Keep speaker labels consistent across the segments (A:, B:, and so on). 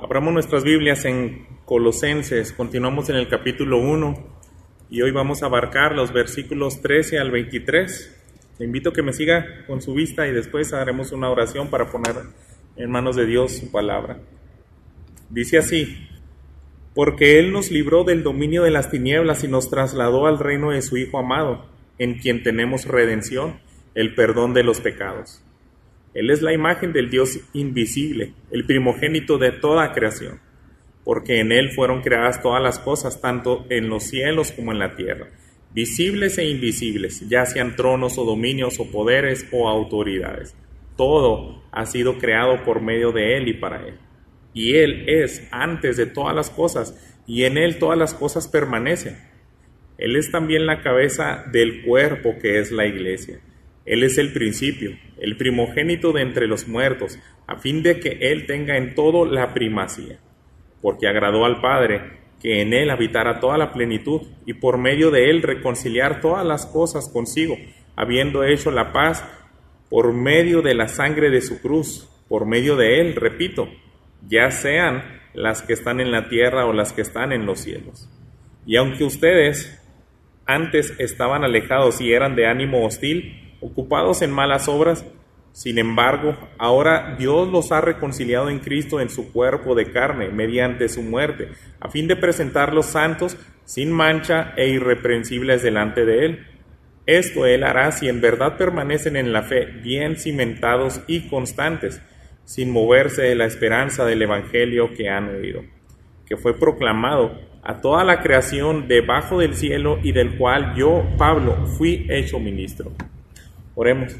A: Abramos nuestras Biblias en Colosenses, continuamos en el capítulo 1 y hoy vamos a abarcar los versículos 13 al 23. Le invito a que me siga con su vista y después haremos una oración para poner en manos de Dios su palabra. Dice así: porque Él nos libró del dominio de las tinieblas y nos trasladó al reino de su Hijo amado, en quien tenemos redención, el perdón de los pecados. Él es la imagen del Dios invisible, el primogénito de toda creación, porque en Él fueron creadas todas las cosas, tanto en los cielos como en la tierra, visibles e invisibles, ya sean tronos o dominios o poderes o autoridades. Todo ha sido creado por medio de Él y para Él. Y Él es antes de todas las cosas, y en Él todas las cosas permanecen. Él es también la cabeza del cuerpo que es la iglesia. Él es el principio, el primogénito de entre los muertos, a fin de que Él tenga en todo la primacía. Porque agradó al Padre que en Él habitara toda la plenitud, y por medio de Él reconciliar todas las cosas consigo, habiendo hecho la paz por medio de la sangre de su cruz. Por medio de Él, repito, ya sean las que están en la tierra o las que están en los cielos. Y aunque ustedes antes estaban alejados y eran de ánimo hostil, ocupados en malas obras, sin embargo, ahora Dios los ha reconciliado en Cristo en su cuerpo de carne, mediante su muerte, a fin de presentarlos santos, sin mancha e irreprensibles delante de Él. Esto Él hará si en verdad permanecen en la fe, bien cimentados y constantes, sin moverse de la esperanza del Evangelio que han oído, que fue proclamado a toda la creación debajo del cielo y del cual yo, Pablo, fui hecho ministro. Oremos.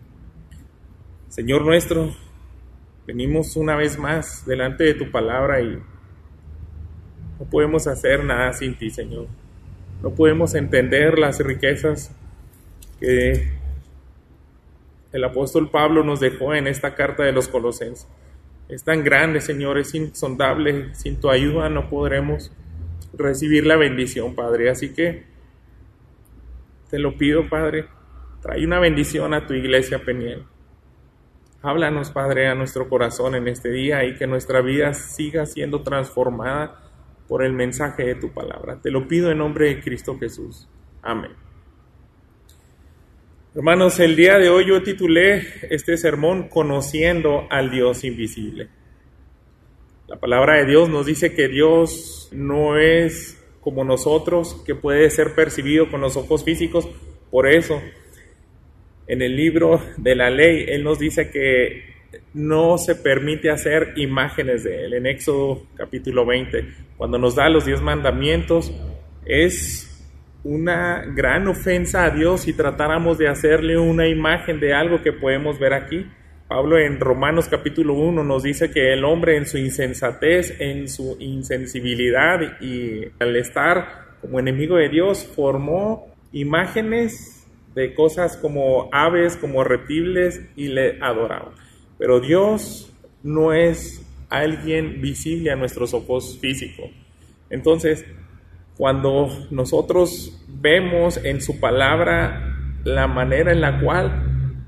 A: Señor nuestro, venimos una vez más delante de tu palabra y no podemos hacer nada sin ti, Señor. No podemos entender las riquezas que el apóstol Pablo nos dejó en esta carta de los Colosenses. Es tan grande, Señor, es insondable. Sin tu ayuda no podremos recibir la bendición, Padre. Así que te lo pido, Padre. Trae una bendición a tu iglesia, Peniel. Háblanos, Padre, a nuestro corazón en este día y que nuestra vida siga siendo transformada por el mensaje de tu palabra. Te lo pido en nombre de Cristo Jesús. Amén. Hermanos, el día de hoy yo titulé este sermón Conociendo al Dios invisible. La palabra de Dios nos dice que Dios no es como nosotros, que puede ser percibido con los ojos físicos. Por eso, en el libro de la ley, Él nos dice que no se permite hacer imágenes de Él. En Éxodo capítulo 20, cuando nos da los 10 mandamientos, es una gran ofensa a Dios si tratáramos de hacerle una imagen de algo que podemos ver aquí. Pablo en Romanos capítulo 1 nos dice que el hombre en su insensatez, en su insensibilidad y al estar como enemigo de Dios, formó imágenes de cosas como aves, como reptiles, y le adoraban. Pero Dios no es alguien visible a nuestros ojos físicos. Entonces, cuando nosotros vemos en su palabra la manera en la cual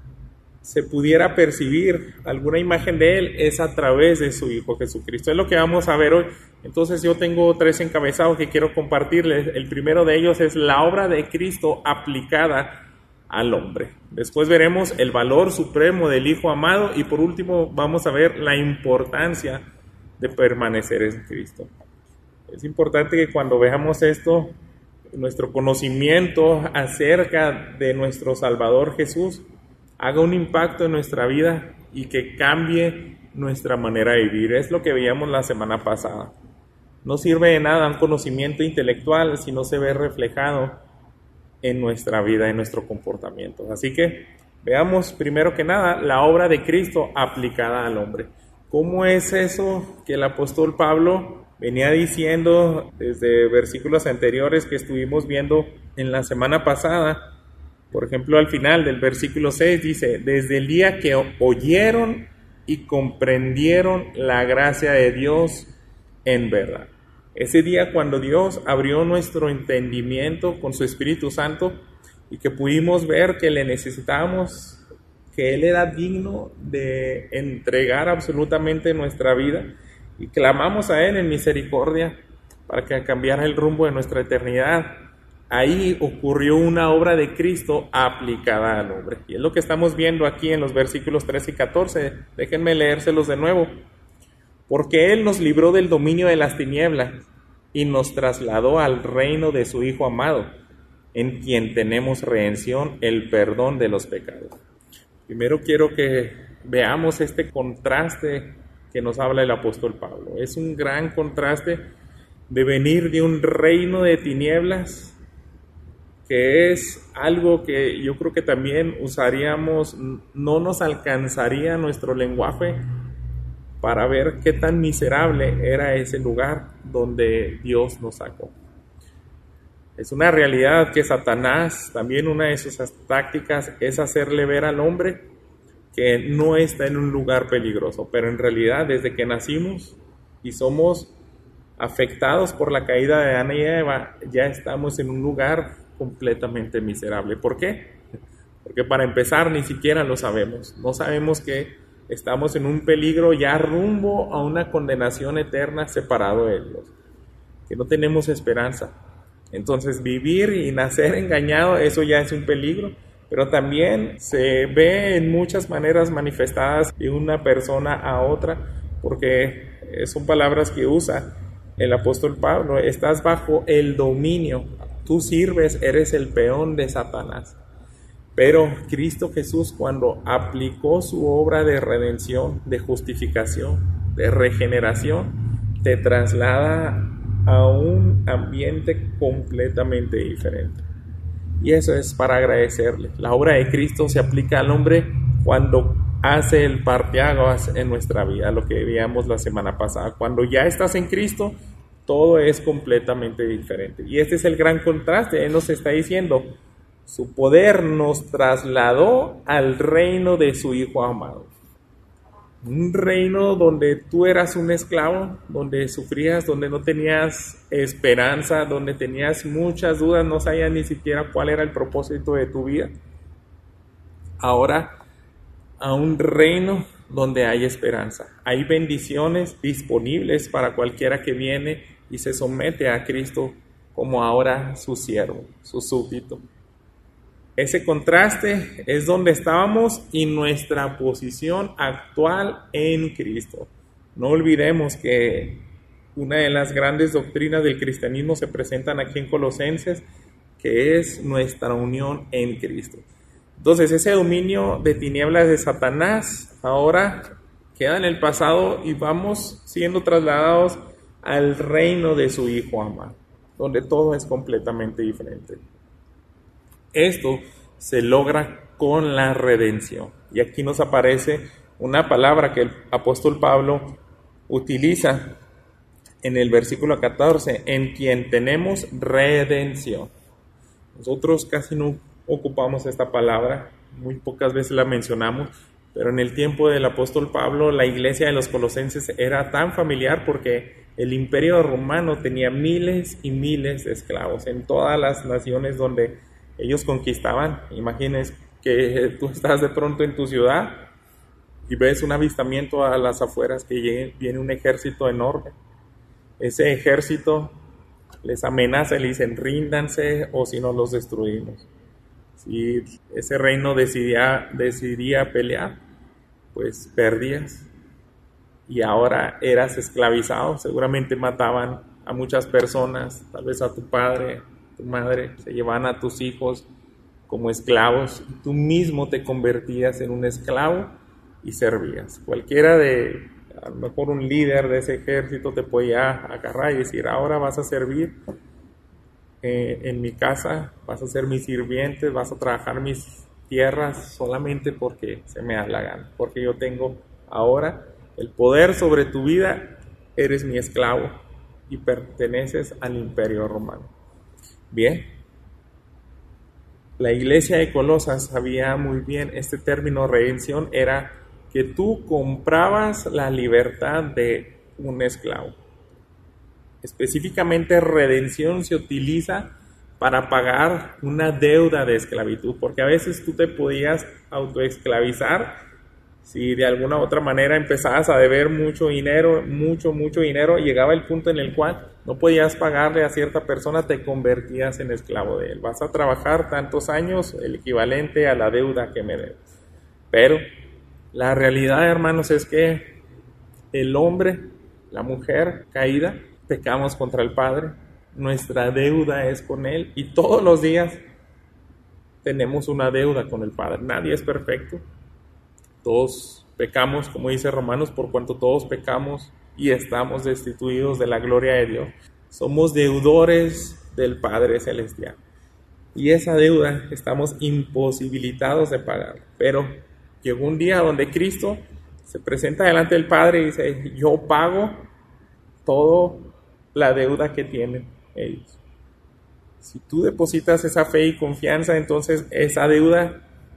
A: se pudiera percibir alguna imagen de Él, es a través de su Hijo Jesucristo. Es lo que vamos a ver hoy. Entonces yo tengo 3 encabezados que quiero compartirles. El primero de ellos es la obra de Cristo aplicada al hombre. Después veremos el valor supremo del Hijo amado y por último vamos a ver la importancia de permanecer en Cristo. Es importante que cuando veamos esto, nuestro conocimiento acerca de nuestro Salvador Jesús haga un impacto en nuestra vida y que cambie nuestra manera de vivir. Es lo que veíamos la semana pasada. No sirve de nada un conocimiento intelectual si no se ve reflejado en nuestra vida, en nuestro comportamiento. Así que veamos primero que nada la obra de Cristo aplicada al hombre. ¿Cómo es eso que el apóstol Pablo venía diciendo desde versículos anteriores que estuvimos viendo en la semana pasada? Por ejemplo, al final del versículo 6 dice: desde el día que oyeron y comprendieron la gracia de Dios en verdad. Ese día cuando Dios abrió nuestro entendimiento con su Espíritu Santo y que pudimos ver que le necesitábamos, que Él era digno de entregar absolutamente nuestra vida y clamamos a Él en misericordia para que cambiara el rumbo de nuestra eternidad, ahí ocurrió una obra de Cristo aplicada al hombre. Y es lo que estamos viendo aquí en los versículos 13 y 14. Déjenme leérselos de nuevo. Porque Él nos libró del dominio de las tinieblas y nos trasladó al reino de su Hijo amado, en quien tenemos redención, el perdón de los pecados. Primero quiero que veamos este contraste que nos habla el apóstol Pablo. Es un gran contraste de venir de un reino de tinieblas, que es algo que yo creo que también usaríamos, no nos alcanzaría nuestro lenguaje para ver qué tan miserable era ese lugar donde Dios nos sacó. Es una realidad que Satanás, también una de sus tácticas es hacerle ver al hombre que no está en un lugar peligroso, pero en realidad desde que nacimos y somos afectados por la caída de Adán y Eva, ya estamos en un lugar completamente miserable. ¿Por qué? Porque para empezar ni siquiera lo sabemos. No sabemos que estamos en un peligro ya rumbo a una condenación eterna separado de Dios, que no tenemos esperanza. Entonces vivir y nacer engañado, eso ya es un peligro, pero también se ve en muchas maneras manifestadas de una persona a otra, porque son palabras que usa el apóstol Pablo. Estás bajo el dominio, tú sirves, eres el peón de Satanás. Pero Cristo Jesús, cuando aplicó su obra de redención, de justificación, de regeneración, te traslada a un ambiente completamente diferente. Y eso es para agradecerle. La obra de Cristo se aplica al hombre cuando hace el parteaguas en nuestra vida, lo que veíamos la semana pasada. Cuando ya estás en Cristo, todo es completamente diferente. Y este es el gran contraste. Él nos está diciendo, su poder nos trasladó al reino de su Hijo amado. Un reino donde tú eras un esclavo, donde sufrías, donde no tenías esperanza, donde tenías muchas dudas, no sabías ni siquiera cuál era el propósito de tu vida. Ahora, a un reino donde hay esperanza. Hay bendiciones disponibles para cualquiera que viene y se somete a Cristo como ahora su siervo, su súbdito. Ese contraste es donde estábamos y nuestra posición actual en Cristo. No olvidemos que una de las grandes doctrinas del cristianismo se presentan aquí en Colosenses, que es nuestra unión en Cristo. Entonces, ese dominio de tinieblas de Satanás ahora queda en el pasado y vamos siendo trasladados al reino de su Hijo amado, donde todo es completamente diferente. Esto se logra con la redención. Y aquí nos aparece una palabra que el apóstol Pablo utiliza en el versículo 14, en quien tenemos redención. Nosotros casi no ocupamos esta palabra, muy pocas veces la mencionamos, pero en el tiempo del apóstol Pablo, la iglesia de los colosenses era tan familiar porque el imperio romano tenía miles y miles de esclavos en todas las naciones donde ellos conquistaban. Imagínense que tú estás de pronto en tu ciudad y ves un avistamiento a las afueras que viene un ejército enorme. Ese ejército les amenaza y le dicen ríndanse o si no los destruimos. Si ese reino decidía pelear, pues perdías y ahora eras esclavizado. Seguramente mataban a muchas personas, tal vez a tu padre, tu madre, se llevaban a tus hijos como esclavos y tú mismo te convertías en un esclavo y servías. Cualquiera a lo mejor un líder de ese ejército te podía agarrar y decir, ahora vas a servir en mi casa, vas a ser mi sirviente, vas a trabajar mis tierras solamente porque se me da la gana, porque yo tengo ahora el poder sobre tu vida, eres mi esclavo y perteneces al imperio romano. Bien, la iglesia de Colosas sabía muy bien este término redención, era que tú comprabas la libertad de un esclavo. Específicamente redención se utiliza para pagar una deuda de esclavitud, porque a veces tú te podías autoesclavizar Si de alguna u otra manera empezabas a deber mucho dinero, mucho dinero, llegaba el punto en el cual no podías pagarle a cierta persona, te convertías en esclavo de él. Vas a trabajar tantos años, el equivalente a la deuda que me debes. Pero la realidad, hermanos, es que el hombre, la mujer caída, pecamos contra el Padre, nuestra deuda es con Él y todos los días tenemos una deuda con el Padre. Nadie es perfecto. Todos pecamos, como dice Romanos, por cuanto todos pecamos y estamos destituidos de la gloria de Dios. Somos deudores del Padre Celestial. Y esa deuda estamos imposibilitados de pagar. Pero llegó un día donde Cristo se presenta delante del Padre y dice, yo pago toda la deuda que tienen ellos. Si tú depositas esa fe y confianza, entonces esa deuda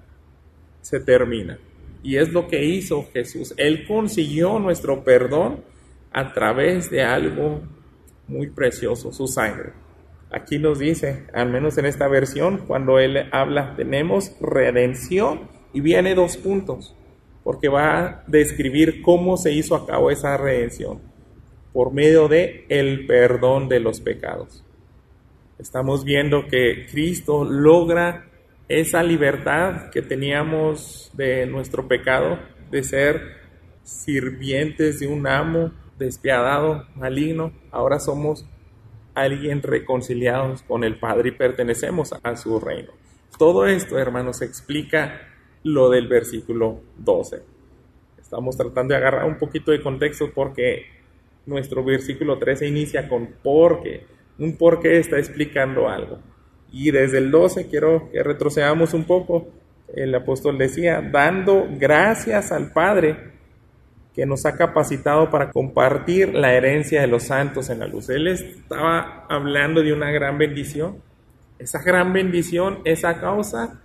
A: se termina. Y es lo que hizo Jesús. Él consiguió nuestro perdón a través de algo muy precioso, su sangre. Aquí nos dice, al menos en esta versión, cuando Él habla, tenemos redención y viene 2 puntos, porque va a describir cómo se hizo a cabo esa redención, por medio de el perdón de los pecados. Estamos viendo que Cristo logra esa libertad que teníamos de nuestro pecado, de ser sirvientes de un amo despiadado, maligno. Ahora somos alguien reconciliados con el Padre y pertenecemos a su reino. Todo esto, hermanos, explica lo del versículo 12. Estamos tratando de agarrar un poquito de contexto porque nuestro versículo 13 inicia con porque. Un porque está explicando algo. Y desde el 12 quiero que retrocedamos un poco. El apóstol decía, dando gracias al Padre que nos ha capacitado para compartir la herencia de los santos en la luz. Él estaba hablando de una gran bendición. Esa gran bendición es a causa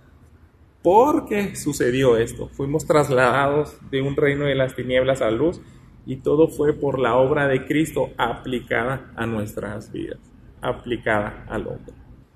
A: porque sucedió esto. Fuimos trasladados de un reino de las tinieblas a la luz y todo fue por la obra de Cristo aplicada a nuestras vidas, aplicada al hombre.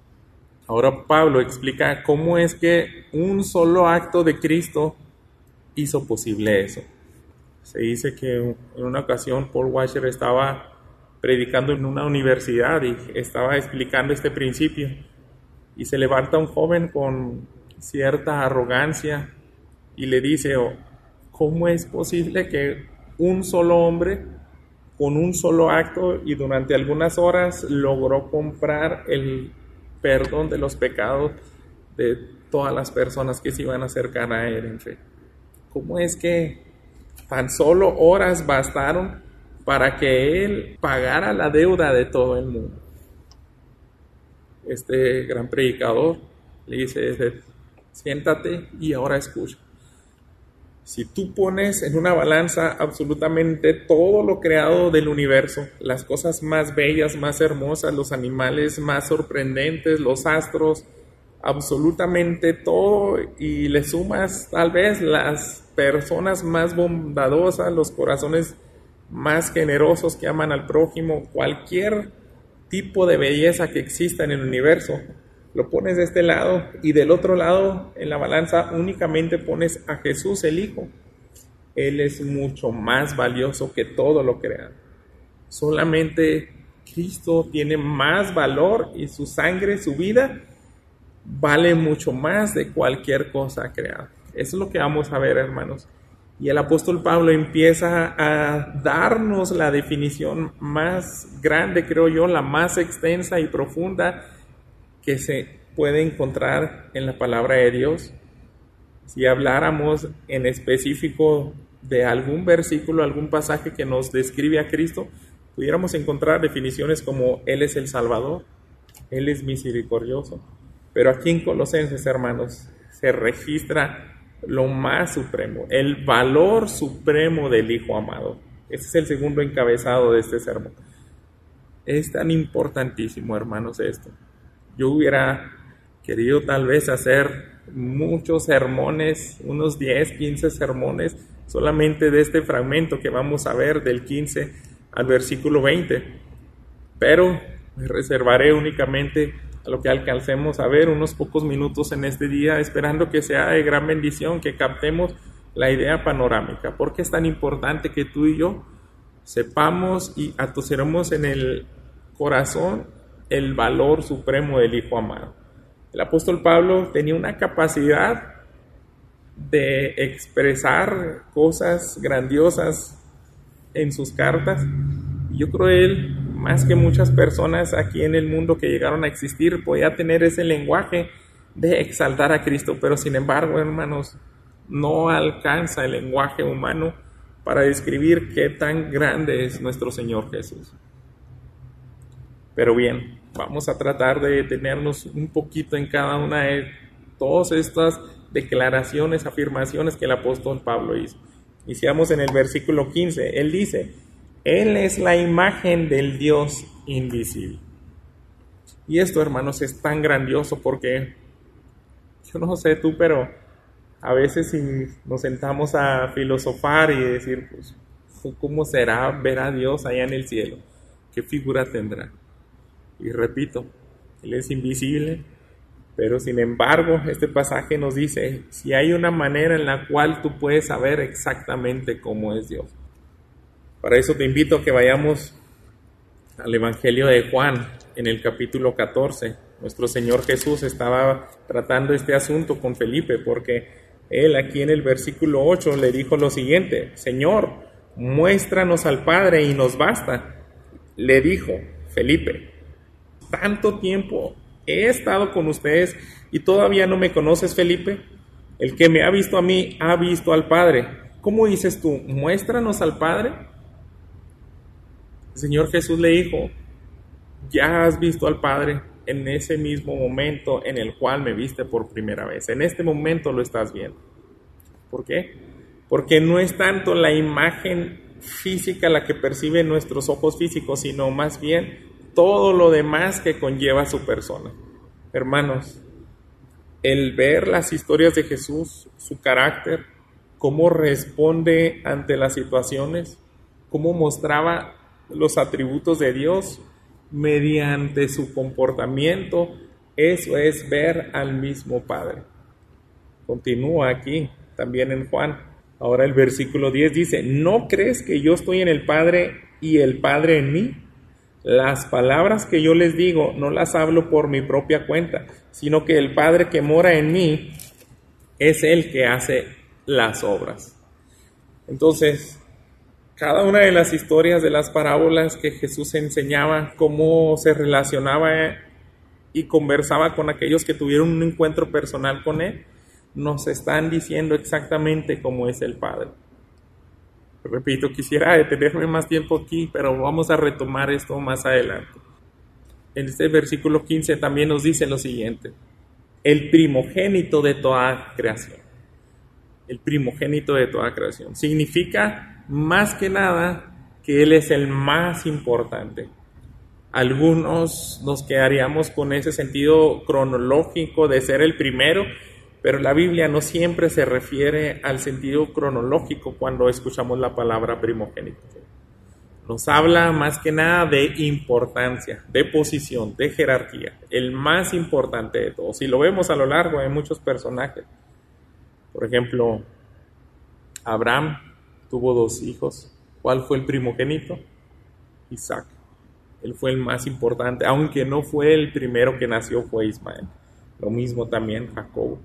A: Ahora Pablo explica cómo es que un solo acto de Cristo hizo posible eso. Se dice que en una ocasión Paul Washer estaba predicando en una universidad y estaba explicando este principio. Y se levanta un joven con cierta arrogancia y le dice, ¿cómo es posible que un solo hombre con un solo acto y durante algunas horas logró comprar el perdón de los pecados de todas las personas que se iban a acercar a él en fe? ¿Cómo es que tan solo horas bastaron para que él pagara la deuda de todo el mundo? Este gran predicador le dice, siéntate y ahora escucha. Si tú pones en una balanza absolutamente todo lo creado del universo, las cosas más bellas, más hermosas, los animales más sorprendentes, los astros, absolutamente todo, y le sumas tal vez las personas más bondadosas, los corazones más generosos que aman al prójimo, cualquier tipo de belleza que exista en el universo, lo pones de este lado y del otro lado en la balanza únicamente pones a Jesús el Hijo. Él es mucho más valioso que todo lo creado. Solamente Cristo tiene más valor y su sangre, su vida, vale mucho más de cualquier cosa creada. Eso es lo que vamos a ver, hermanos. Y el apóstol Pablo empieza a darnos la definición más grande, creo yo, la más extensa y profunda que se puede encontrar en la palabra de Dios. Si habláramos en específico de algún versículo, algún pasaje que nos describe a Cristo, pudiéramos encontrar definiciones como Él es el Salvador, Él es misericordioso. Pero aquí en Colosenses, hermanos, se registra lo más supremo, el valor supremo del Hijo amado. Este es el segundo encabezado de este sermón. Es tan importantísimo, hermanos, esto. Yo hubiera querido tal vez hacer muchos sermones, unos 10, 15 sermones, solamente de este fragmento que vamos a ver del 15 al versículo 20. Pero me reservaré únicamente a lo que alcancemos a ver unos pocos minutos en este día, esperando que sea de gran bendición, que captemos la idea panorámica. ¿Por qué es tan importante que tú y yo sepamos y atosigamos en el corazón el valor supremo del Hijo amado? El apóstol Pablo tenía una capacidad de expresar cosas grandiosas en sus cartas. Yo creo que él, más que muchas personas aquí en el mundo que llegaron a existir, podía tener ese lenguaje de exaltar a Cristo, pero sin embargo, hermanos, no alcanza el lenguaje humano para describir qué tan grande es nuestro Señor Jesús. Pero bien, vamos a tratar de detenernos un poquito en cada una de todas estas declaraciones, afirmaciones que el apóstol Pablo hizo. Iniciamos en el versículo 15. Él dice: Él es la imagen del Dios invisible. Y esto, hermanos, es tan grandioso porque yo no sé tú, pero a veces si nos sentamos a filosofar y decir, pues, ¿cómo será ver a Dios allá en el cielo? ¿Qué figura tendrá? Y repito, Él es invisible, pero sin embargo, este pasaje nos dice, si hay una manera en la cual tú puedes saber exactamente cómo es Dios. Para eso te invito a que vayamos al Evangelio de Juan, en el capítulo 14. Nuestro Señor Jesús estaba tratando este asunto con Felipe, porque Él aquí en el versículo 8 le dijo lo siguiente: Señor, muéstranos al Padre y nos basta. Le dijo Felipe: tanto tiempo he estado con ustedes y todavía no me conoces, Felipe. El que me ha visto a mí ha visto al Padre. ¿Cómo dices tú? ¿Muéstranos al Padre? El Señor Jesús le dijo: ya has visto al Padre en ese mismo momento en el cual me viste por primera vez. En este momento lo estás viendo. ¿Por qué? Porque no es tanto la imagen física la que perciben nuestros ojos físicos, sino más bien todo lo demás que conlleva su persona. Hermanos, el ver las historias de Jesús, su carácter, cómo responde ante las situaciones, cómo mostraba los atributos de Dios mediante su comportamiento, eso es ver al mismo Padre. Continúa aquí también en Juan. Ahora el versículo 10 dice: ¿no crees que yo estoy en el Padre y el Padre en mí? Las palabras que yo les digo no las hablo por mi propia cuenta, sino que el Padre que mora en mí es el que hace las obras. Entonces, cada una de las historias de las parábolas que Jesús enseñaba, cómo se relacionaba y conversaba con aquellos que tuvieron un encuentro personal con Él, nos están diciendo exactamente cómo es el Padre. Repito, quisiera detenerme más tiempo aquí, pero vamos a retomar esto más adelante. En este versículo 15 también nos dice lo siguiente: el primogénito de toda creación. El primogénito de toda creación. Significa más que nada que Él es el más importante. Algunos nos quedaríamos con ese sentido cronológico de ser el primero, pero la Biblia no siempre se refiere al sentido cronológico cuando escuchamos la palabra primogénito. Nos habla más que nada de importancia, de posición, de jerarquía, el más importante de todos. Y lo vemos a lo largo de muchos personajes. Por ejemplo, Abraham tuvo 2 hijos. ¿Cuál fue el primogénito? Isaac. Él fue el más importante, aunque no fue el primero que nació, fue Ismael. Lo mismo también Jacob.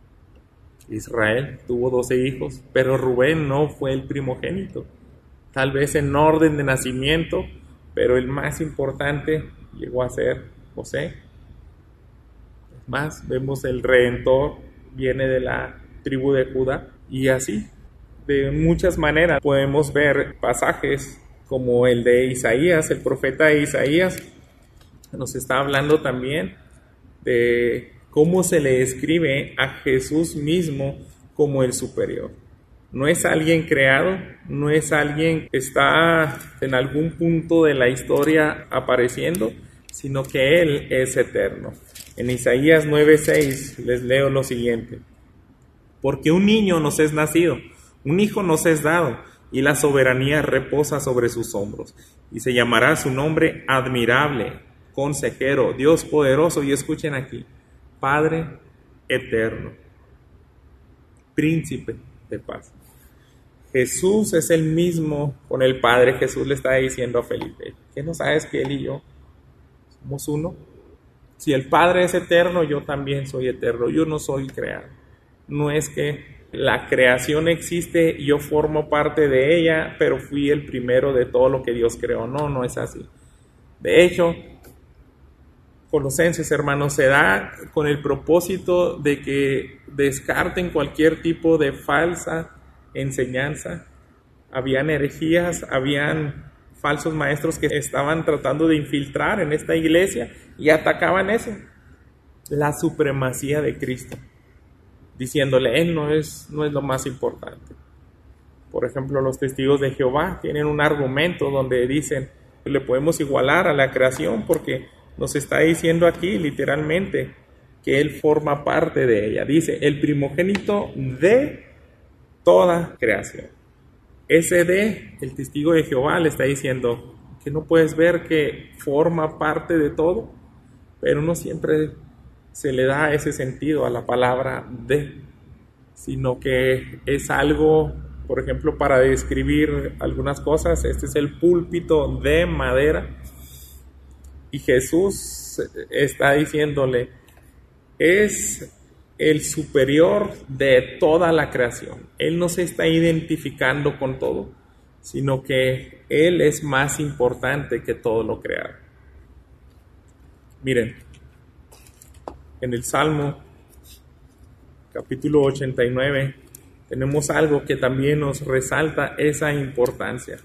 A: Israel tuvo 12 hijos, pero Rubén no fue el primogénito. Tal vez en orden de nacimiento, pero el más importante llegó a ser José. Más, vemos el Redentor viene de la tribu de Judá, y así, de muchas maneras podemos ver pasajes como el de Isaías. El profeta Isaías nos está hablando también de cómo se le describe a Jesús mismo como el superior. No es alguien creado, no es alguien que está en algún punto de la historia apareciendo, sino que Él es eterno. En Isaías 9:6 les leo lo siguiente: porque un niño nos es nacido, un hijo nos es dado, y la soberanía reposa sobre sus hombros, y se llamará su nombre admirable, consejero, Dios poderoso, y escuchen aquí, Padre eterno, príncipe de paz. Jesús es el mismo con el Padre. Jesús le está diciendo a Felipe, ¿qué no sabes que Él y yo somos uno? Si el Padre es eterno, yo también soy eterno. Yo no soy creado. No es que la creación existe y yo formo parte de ella, pero fui el primero de todo lo que Dios creó. No, no es así. De hecho, Colosenses, hermanos, se da con el propósito de que descarten cualquier tipo de falsa enseñanza. Habían herejías, habían falsos maestros que estaban tratando de infiltrar en esta iglesia y atacaban eso, la supremacía de Cristo, diciéndole, Él no es lo más importante. Por ejemplo, los testigos de Jehová tienen un argumento donde dicen, le podemos igualar a la creación porque nos está diciendo aquí literalmente que Él forma parte de ella. Dice, el primogénito de toda creación. Ese de, el testigo de Jehová le está diciendo que no puedes ver que forma parte de todo, pero no siempre se le da ese sentido a la palabra de, sino que es algo, por ejemplo, para describir algunas cosas. Este es el púlpito de madera y Jesús está diciéndole, es el superior de toda la creación. Él no se está identificando con todo, sino que Él es más importante que todo lo creado. Miren, en el Salmo, capítulo 89, tenemos algo que también nos resalta esa importancia.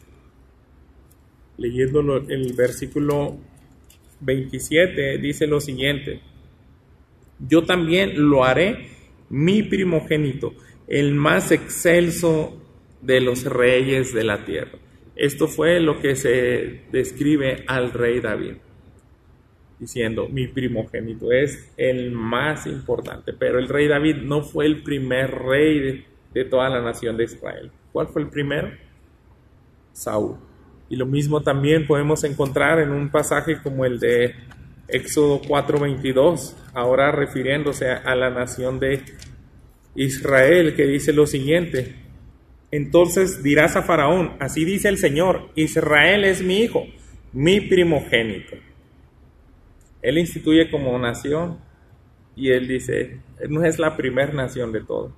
A: Leyéndolo, el versículo 27 dice lo siguiente, yo también lo haré mi primogénito, el más excelso de los reyes de la tierra. Esto fue lo que se describe al rey David, diciendo, mi primogénito es el más importante. Pero el rey David no fue el primer rey de toda la nación de Israel. ¿Cuál fue el primero? Saúl. Y lo mismo también podemos encontrar en un pasaje como el de Éxodo 4:22, ahora refiriéndose a la nación de Israel, que dice lo siguiente, entonces dirás a Faraón, así dice el Señor, Israel es mi hijo, mi primogénito. Él instituye como nación y él dice, no es la primera nación de todo.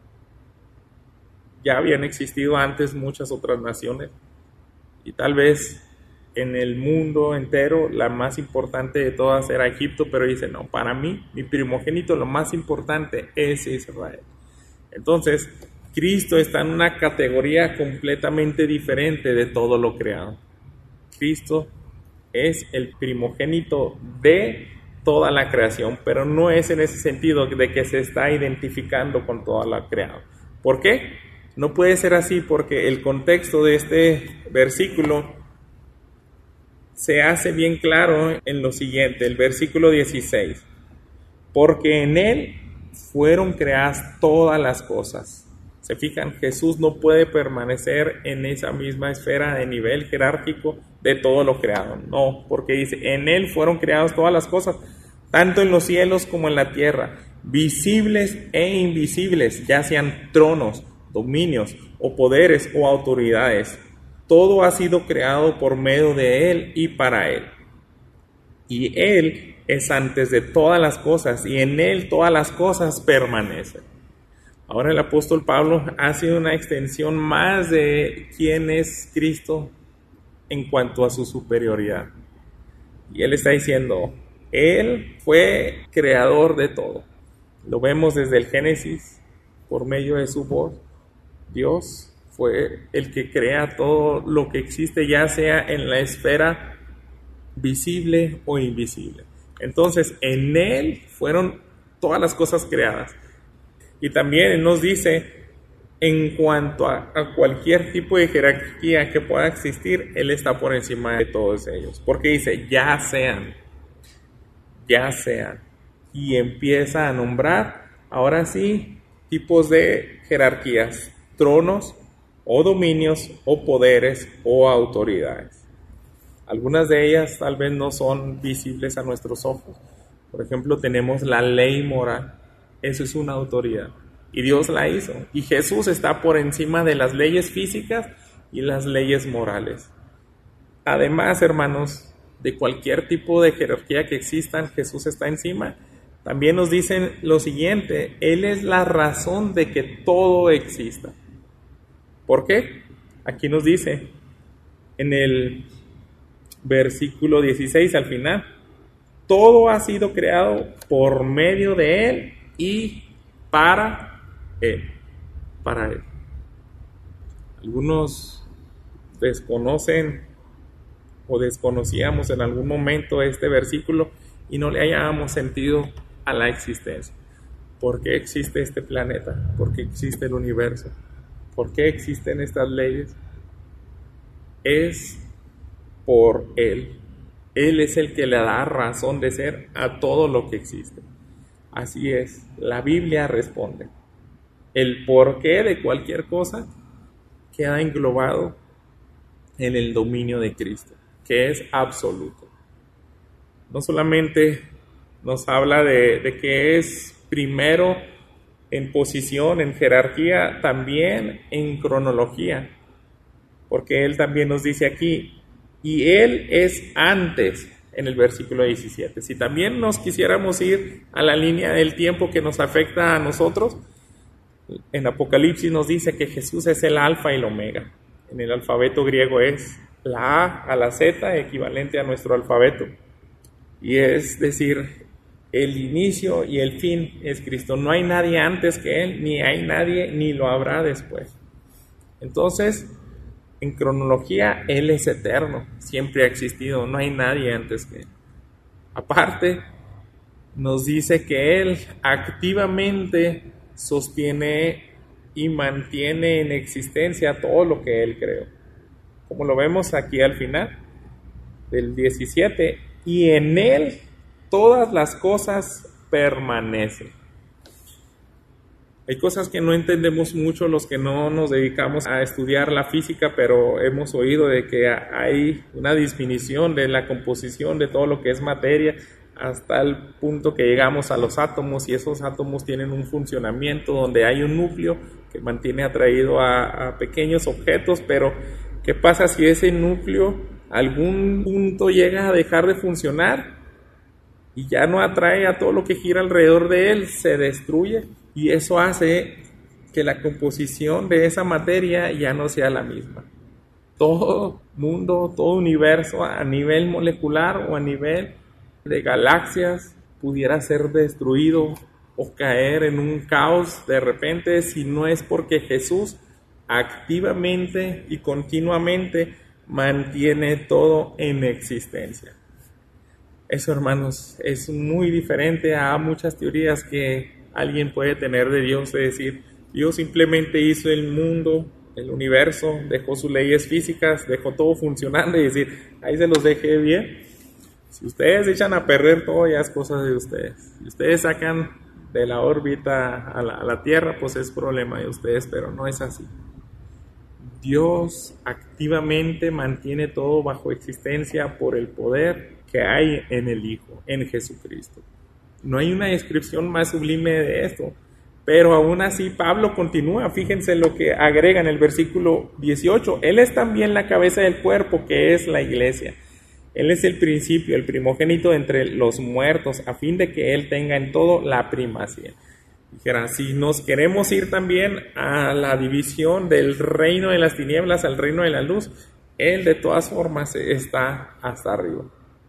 A: Ya habían existido antes muchas otras naciones y tal vez en el mundo entero la más importante de todas era Egipto, pero dice, no, para mí, mi primogénito, lo más importante es Israel. Entonces, Cristo está en una categoría completamente diferente de todo lo creado. Cristo es el primogénito de toda la creación, pero no es en ese sentido de que se está identificando con toda la creación. ¿Por qué? No puede ser así porque el contexto de este versículo se hace bien claro en lo siguiente, el versículo 16. Porque en Él fueron creadas todas las cosas. Se fijan, Jesús no puede permanecer en esa misma esfera de nivel jerárquico de todo lo creado. No, porque dice, en Él fueron creadas todas las cosas, tanto en los cielos como en la tierra, visibles e invisibles, ya sean tronos, dominios o poderes o autoridades. Todo ha sido creado por medio de Él y para Él. Y Él es antes de todas las cosas y en Él todas las cosas permanecen. Ahora el apóstol Pablo hace una extensión más de quién es Cristo en cuanto a su superioridad. Y él está diciendo, Él fue creador de todo. Lo vemos desde el Génesis, por medio de su voz. Dios fue el que crea todo lo que existe, ya sea en la esfera visible o invisible. Entonces, en Él fueron todas las cosas creadas. Y también Él nos dice, en cuanto a cualquier tipo de jerarquía que pueda existir, Él está por encima de todos ellos. Porque dice, ya sean. Y empieza a nombrar, ahora sí, tipos de jerarquías, tronos, o dominios, o poderes, o autoridades. Algunas de ellas tal vez no son visibles a nuestros ojos. Por ejemplo, tenemos la ley moral. Eso es una autoridad. y Dios la hizo. Y Jesús está por encima de las leyes físicas y las leyes morales. Además, hermanos, de cualquier tipo de jerarquía que existan, Jesús está encima. También nos dicen lo siguiente: Él es la razón de que todo exista. ¿Por qué? Aquí nos dice en el versículo 16 al final: todo ha sido creado por medio de Él y para Él. Para Él. Algunos desconocen o desconocíamos en algún momento este versículo y no le hallábamos sentido a la existencia. ¿Por qué existe este planeta? ¿Por qué existe el universo? ¿Por qué existen estas leyes? Es por Él. Él es el que le da razón de ser a todo lo que existe. Así es, la Biblia responde. El porqué de cualquier cosa queda englobado en el dominio de Cristo, que es absoluto. No solamente nos habla de que es primero en posición, en jerarquía, también en cronología, porque Él también nos dice aquí, y Él es antes, en el versículo 17. Si también nos quisiéramos ir a la línea del tiempo que nos afecta a nosotros, en Apocalipsis nos dice que Jesús es el alfa y el omega. En el alfabeto griego es la A a la Z, equivalente a nuestro alfabeto. Y es decir, el inicio y el fin es Cristo. No hay nadie antes que Él, ni hay nadie, ni lo habrá después. Entonces, en cronología, Él es eterno, siempre ha existido, no hay nadie antes que Él. Aparte, nos dice que Él activamente sostiene y mantiene en existencia todo lo que Él creó. Como lo vemos aquí al final del 17, y en Él todas las cosas permanecen. Hay cosas que no entendemos mucho los que no nos dedicamos a estudiar la física, pero hemos oído de que hay una disminución de la composición de todo lo que es materia hasta el punto que llegamos a los átomos, y esos átomos tienen un funcionamiento donde hay un núcleo que mantiene atraído a pequeños objetos, pero ¿qué pasa si ese núcleo algún punto llega a dejar de funcionar y ya no atrae a todo lo que gira alrededor de él? Se destruye, y eso hace que la composición de esa materia ya no sea la misma. Todo mundo, todo universo a nivel molecular o a nivel de galaxias pudiera ser destruido o caer en un caos de repente si no es porque Jesús activamente y continuamente mantiene todo en existencia. Eso, hermanos, es muy diferente a muchas teorías que alguien puede tener de Dios, de decir, Dios simplemente hizo el mundo, el universo, dejó sus leyes físicas, dejó todo funcionando y decir, ahí se los dejé bien. Si ustedes echan a perder todo, ya es cosa de ustedes. Si ustedes sacan de la órbita a la Tierra, pues es problema de ustedes, pero no es así. Dios activamente mantiene todo bajo existencia por el poder que hay en el Hijo, en Jesucristo. No hay una descripción más sublime de esto, pero aún así Pablo continúa. Fíjense lo que agrega en el versículo 18. Él es también la cabeza del cuerpo, que es la iglesia. Él es el principio, el primogénito entre los muertos, a fin de que Él tenga en todo la primacía. Dijera, si nos queremos ir también a la división del reino de las tinieblas al reino de la luz, Él de todas formas está hasta arriba.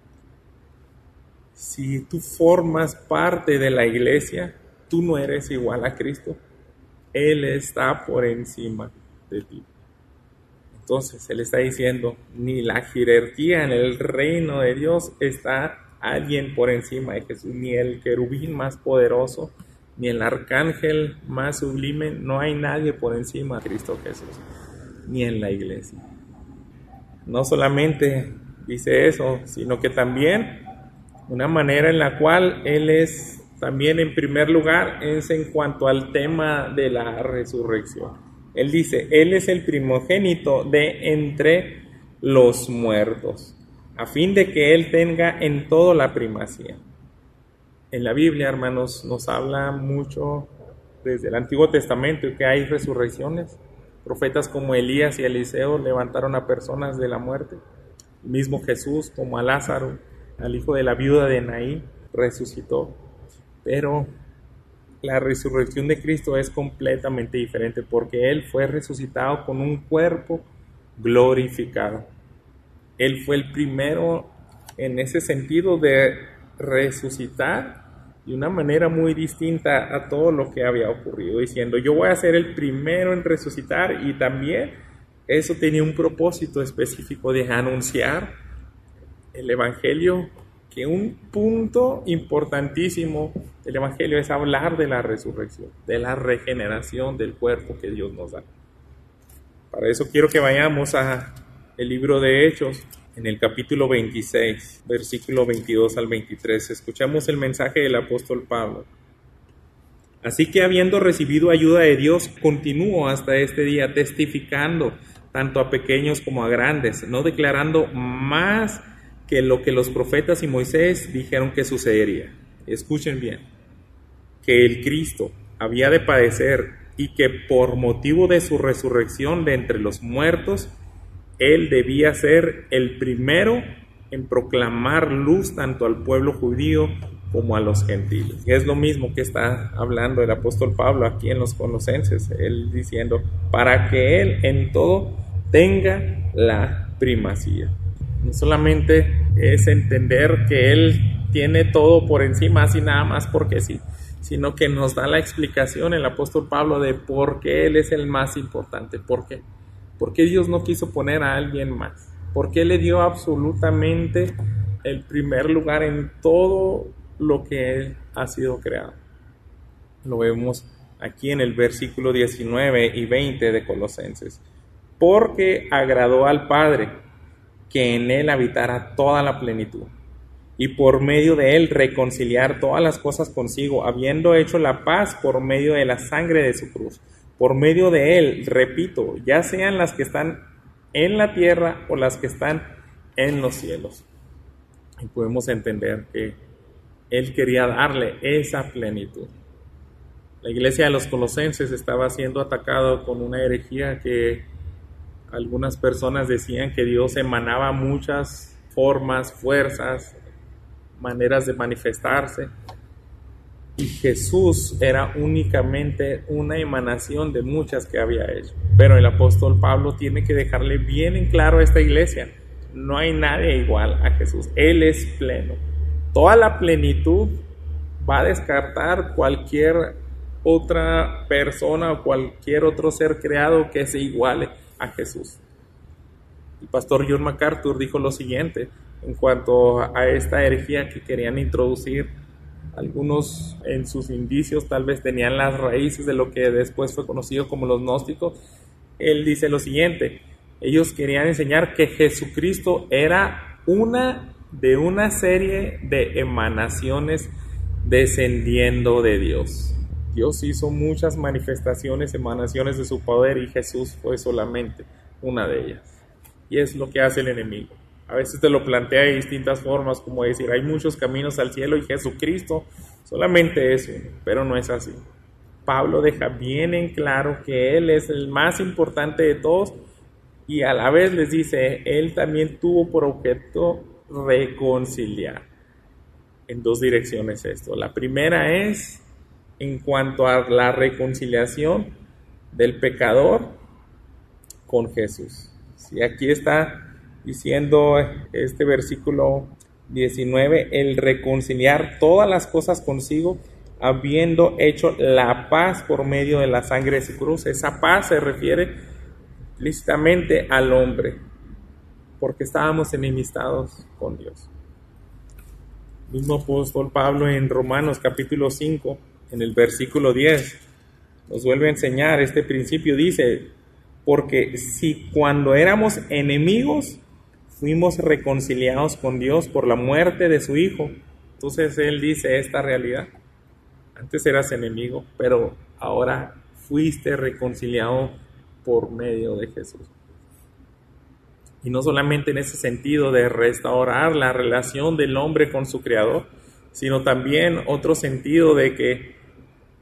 A: Si tú formas parte de la iglesia, tú no eres igual a Cristo. Él está por encima de ti. Entonces, Él está diciendo, ni la jerarquía en el reino de Dios está alguien por encima de Jesús, ni el querubín más poderoso, ni el arcángel más sublime, no hay nadie por encima de Cristo Jesús, ni en la iglesia. No solamente dice eso, sino que también una manera en la cual Él es también en primer lugar es en cuanto al tema de la resurrección. Él dice, Él es el primogénito de entre los muertos, a fin de que Él tenga en todo la primacía. En la Biblia, hermanos, nos habla mucho desde el Antiguo Testamento que hay resurrecciones. Profetas como Elías y Eliseo levantaron a personas de la muerte. El mismo Jesús, como a Lázaro, al hijo de la viuda de Naín, resucitó. Pero la resurrección de Cristo es completamente diferente porque Él fue resucitado con un cuerpo glorificado. Él fue el primero en ese sentido de resucitar de una manera muy distinta a todo lo que había ocurrido, diciendo: yo voy a ser el primero en resucitar. Y también eso tenía un propósito específico de anunciar el Evangelio, que un punto importantísimo del Evangelio es hablar de la resurrección, de la regeneración del cuerpo que Dios nos da. Para eso quiero que vayamos a el libro de Hechos, en el capítulo 26, versículo 22 al 23. Escuchamos el mensaje del apóstol Pablo. Así que, habiendo recibido ayuda de Dios, continúo hasta este día testificando tanto a pequeños como a grandes, no declarando más que lo que los profetas y Moisés dijeron que sucedería. Escuchen bien, que el Cristo había de padecer y que por motivo de su resurrección de entre los muertos, Él debía ser el primero en proclamar luz tanto al pueblo judío como a los gentiles. Es lo mismo que está hablando el apóstol Pablo aquí en los Colosenses, él diciendo, para que Él en todo tenga la primacía. No solamente es entender que Él tiene todo por encima, así nada más porque sí, sino que nos da la explicación el apóstol Pablo de por qué Él es el más importante. ¿Por qué? ¿Por qué Dios no quiso poner a alguien más? ¿Por qué le dio absolutamente el primer lugar en todo lo que Él ha sido creado? Lo vemos aquí en el versículo 19 y 20 de Colosenses. Porque agradó al Padre que en Él habitara toda la plenitud, y por medio de Él reconciliar todas las cosas consigo, habiendo hecho la paz por medio de la sangre de su cruz. Por medio de Él, repito, ya sean las que están en la tierra o las que están en los cielos. Y podemos entender que Él quería darle esa plenitud. La iglesia de los Colosenses estaba siendo atacada con una herejía que algunas personas decían que Dios emanaba muchas formas, fuerzas, maneras de manifestarse. Y Jesús era únicamente una emanación de muchas que había hecho. Pero el apóstol Pablo tiene que dejarle bien en claro a esta iglesia: no hay nadie igual a Jesús. Él es pleno. Toda la plenitud va a descartar cualquier otra persona o cualquier otro ser creado que se iguale a Jesús. El pastor John MacArthur dijo lo siguiente en cuanto a esta herejía que querían introducir. Algunos en sus indicios tal vez tenían las raíces de lo que después fue conocido como los gnósticos. Él dice lo siguiente: ellos querían enseñar que Jesucristo era una de una serie de emanaciones descendiendo de Dios. Dios hizo muchas manifestaciones, emanaciones de su poder, y Jesús fue solamente una de ellas. Y es lo que hace el enemigo. A veces te lo plantea de distintas formas, como decir, hay muchos caminos al cielo y Jesucristo solamente es uno, pero no es así. Pablo deja bien en claro que Él es el más importante de todos, y a la vez les dice, Él también tuvo por objeto reconciliar. En dos direcciones esto. La primera es en cuanto a la reconciliación del pecador con Jesús. Si aquí está diciendo este versículo 19, el reconciliar todas las cosas consigo, habiendo hecho la paz por medio de la sangre de su cruz. Esa paz se refiere explícitamente al hombre, porque estábamos enemistados con Dios. El mismo apóstol Pablo en Romanos capítulo 5, en el versículo 10, nos vuelve a enseñar este principio. Dice, porque si cuando éramos enemigos fuimos reconciliados con Dios por la muerte de su Hijo. Entonces él dice esta realidad: antes eras enemigo, pero ahora fuiste reconciliado por medio de Jesús. Y no solamente en ese sentido de restaurar la relación del hombre con su Creador, sino también otro sentido de que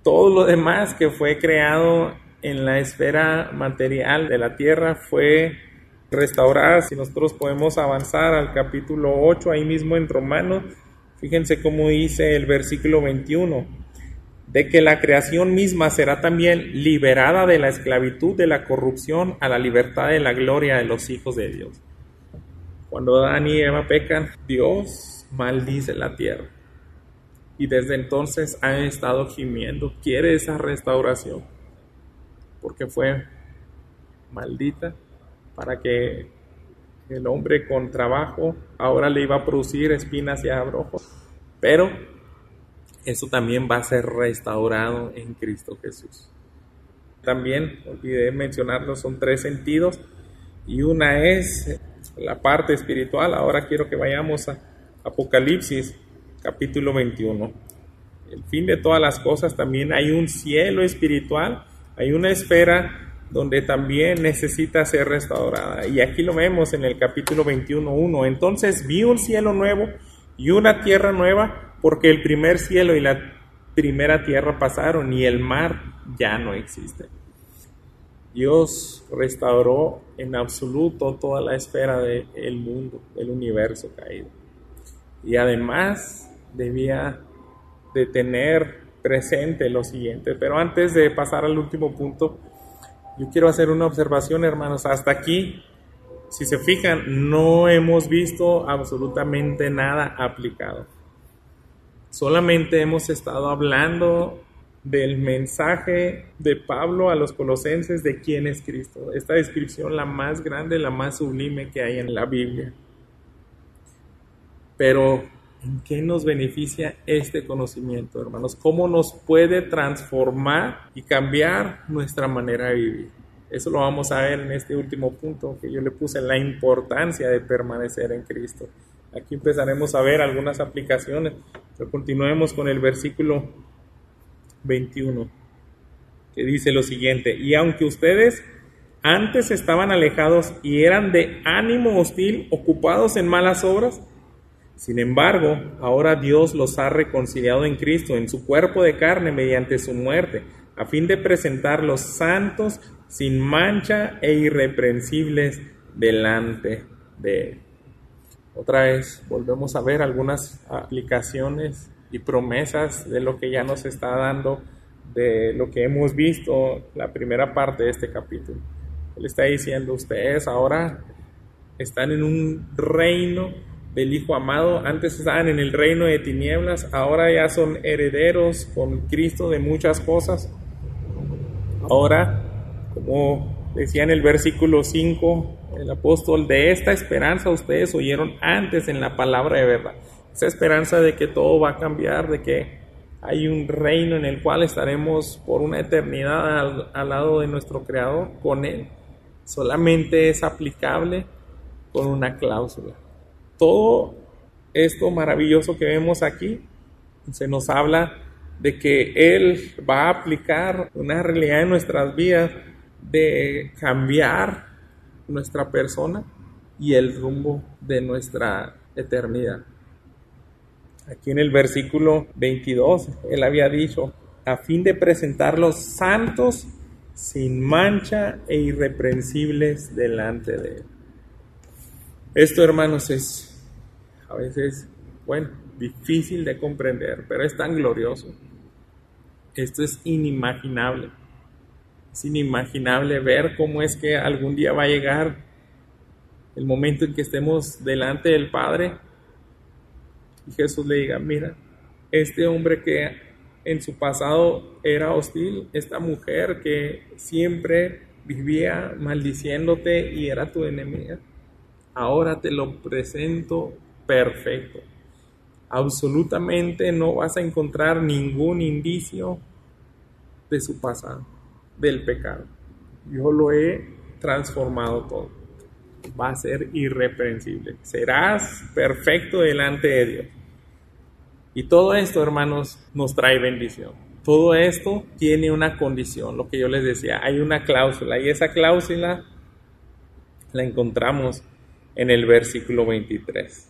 A: todo lo demás que fue creado en la esfera material de la tierra fue restaurada. Si nosotros podemos avanzar al capítulo 8, ahí mismo en Romanos, fíjense cómo dice el versículo 21, de que la creación misma será también liberada de la esclavitud de la corrupción a la libertad de la gloria de los hijos de Dios. Cuando Adán y Eva pecan, Dios maldice la tierra. Y desde entonces han estado gimiendo, quiere esa restauración, porque fue maldita, para que el hombre con trabajo ahora le iba a producir espinas y abrojos. Pero eso también va a ser restaurado en Cristo Jesús. También, olvidé mencionarlo, son 3 sentidos, y una es la parte espiritual. Ahora quiero que vayamos a Apocalipsis capítulo 21. El fin de todas las cosas, también hay un cielo espiritual, hay una esfera donde también necesita ser restaurada. Y aquí lo vemos en el capítulo 21:1. Entonces vi un cielo nuevo y una tierra nueva, porque el primer cielo y la primera tierra pasaron y el mar ya no existe. Dios restauró en absoluto toda la esfera del mundo, del universo caído. Y además debía de tener presente lo siguiente. Pero antes de pasar al último punto, yo quiero hacer una observación, hermanos. Hasta aquí, si se fijan, no hemos visto absolutamente nada aplicado. Solamente hemos estado hablando del mensaje de Pablo a los colosenses de quién es Cristo. Esta descripción, la más grande, la más sublime que hay en la Biblia. Pero, ¿en qué nos beneficia este conocimiento, hermanos? ¿Cómo nos puede transformar y cambiar nuestra manera de vivir? Eso lo vamos a ver en este último punto que yo le puse, la importancia de permanecer en Cristo. Aquí empezaremos a ver algunas aplicaciones, pero continuemos con el versículo 21, que dice lo siguiente: y aunque ustedes antes estaban alejados y eran de ánimo hostil, ocupados en malas obras, sin embargo, ahora Dios los ha reconciliado en Cristo, en su cuerpo de carne, mediante su muerte, a fin de presentarlos santos, sin mancha e irreprensibles delante de Él. Otra vez, volvemos a ver algunas aplicaciones y promesas de lo que ya nos está dando, de lo que hemos visto la primera parte de este capítulo. Él está diciendo, ustedes ahora están en un reino del Hijo amado. Antes estaban en el reino de tinieblas, ahora ya son herederos con Cristo de muchas cosas. Ahora, como decía en el versículo 5 el apóstol, de esta esperanza ustedes oyeron antes en la palabra de verdad. Esa esperanza de que todo va a cambiar, de que hay un reino en el cual estaremos por una eternidad al lado de nuestro Creador, con Él, solamente es aplicable con una cláusula. Todo esto maravilloso que vemos aquí, se nos habla de que Él va a aplicar una realidad en nuestras vidas, de cambiar nuestra persona y el rumbo de nuestra eternidad. Aquí en el versículo 22, Él había dicho, a fin de presentarlos santos, sin mancha e irreprensibles delante de Él. Esto, hermanos, es a veces, difícil de comprender, pero es tan glorioso. Esto es inimaginable. Es inimaginable ver cómo es que algún día va a llegar el momento en que estemos delante del Padre y Jesús le diga, mira, este hombre que en su pasado era hostil, esta mujer que siempre vivía maldiciéndote y era tu enemiga, ahora te lo presento perfecto. Absolutamente no vas a encontrar ningún indicio de su pasado, del pecado. Yo lo he transformado todo. Va a ser irreprensible. Serás perfecto delante de Dios. Y todo esto, hermanos, nos trae bendición. Todo esto tiene una condición, lo que yo les decía, hay una cláusula, y esa cláusula la encontramos en el versículo 23.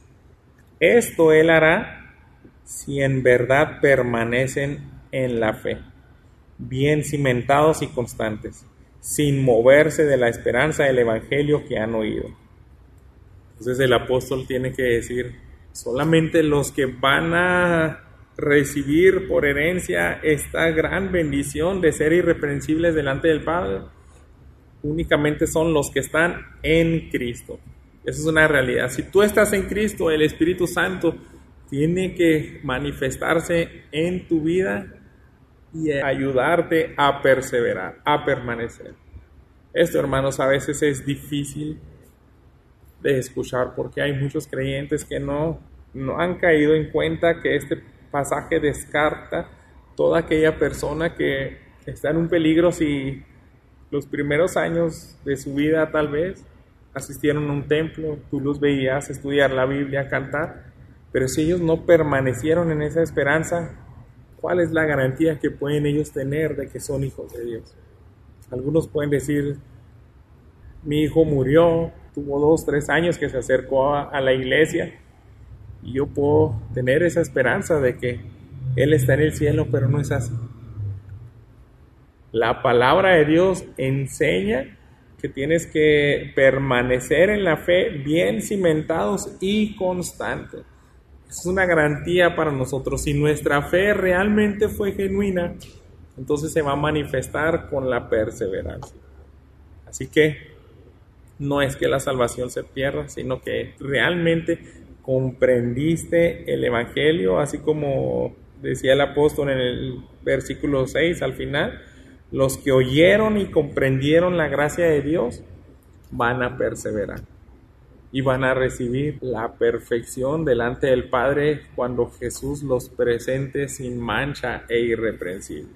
A: Esto Él hará si en verdad permanecen en la fe. bien cimentados y constantes, sin moverse de la esperanza del evangelio que han oído. Entonces el apóstol tiene que decir, solamente los que van a recibir por herencia esta gran bendición de ser irreprensibles delante del Padre, únicamente son los que están en Cristo. Esa es una realidad. Si tú estás en Cristo, el Espíritu Santo tiene que manifestarse en tu vida y ayudarte a perseverar, a permanecer. Esto, hermanos, a veces es difícil de escuchar porque hay muchos creyentes que no han caído en cuenta que este pasaje descarta toda aquella persona que está en un peligro si los primeros años de su vida tal vez asistieron a un templo, tú los veías estudiar la Biblia, cantar, pero si ellos no permanecieron en esa esperanza, ¿cuál es la garantía que pueden ellos tener de que son hijos de Dios? Algunos pueden decir, mi hijo murió, tuvo 2, 3 años que se acercó a la iglesia y yo puedo tener esa esperanza de que Él está en el cielo, pero no es así. La palabra de Dios enseña que tienes que permanecer en la fe bien cimentados y constantes. Es una garantía para nosotros. Si nuestra fe realmente fue genuina, entonces se va a manifestar con la perseverancia. Así que no es que la salvación se pierda, sino que realmente comprendiste el Evangelio, así como decía el apóstol en el versículo 6 al final, los que oyeron y comprendieron la gracia de Dios van a perseverar y van a recibir la perfección delante del Padre cuando Jesús los presente sin mancha e irreprensible.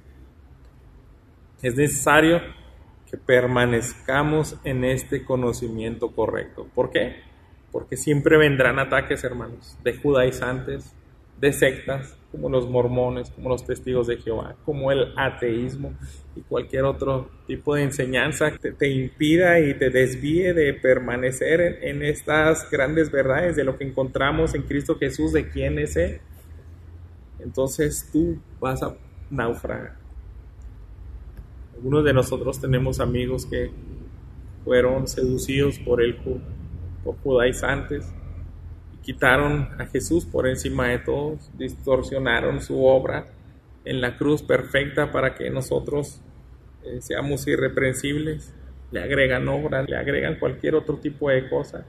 A: Es necesario que permanezcamos en este conocimiento correcto. ¿Por qué? Porque siempre vendrán ataques, hermanos, de judaizantes, de sectas, como los mormones, como los testigos de Jehová, como el ateísmo y cualquier otro tipo de enseñanza que te impida y te desvíe de permanecer en estas grandes verdades de lo que encontramos en Cristo Jesús, de quién es Él. Entonces tú vas a naufragar. Algunos de nosotros tenemos amigos que fueron seducidos por judaizantes, quitaron a Jesús por encima de todos, distorsionaron su obra en la cruz perfecta para que nosotros seamos irreprensibles, le agregan obras, le agregan cualquier otro tipo de cosa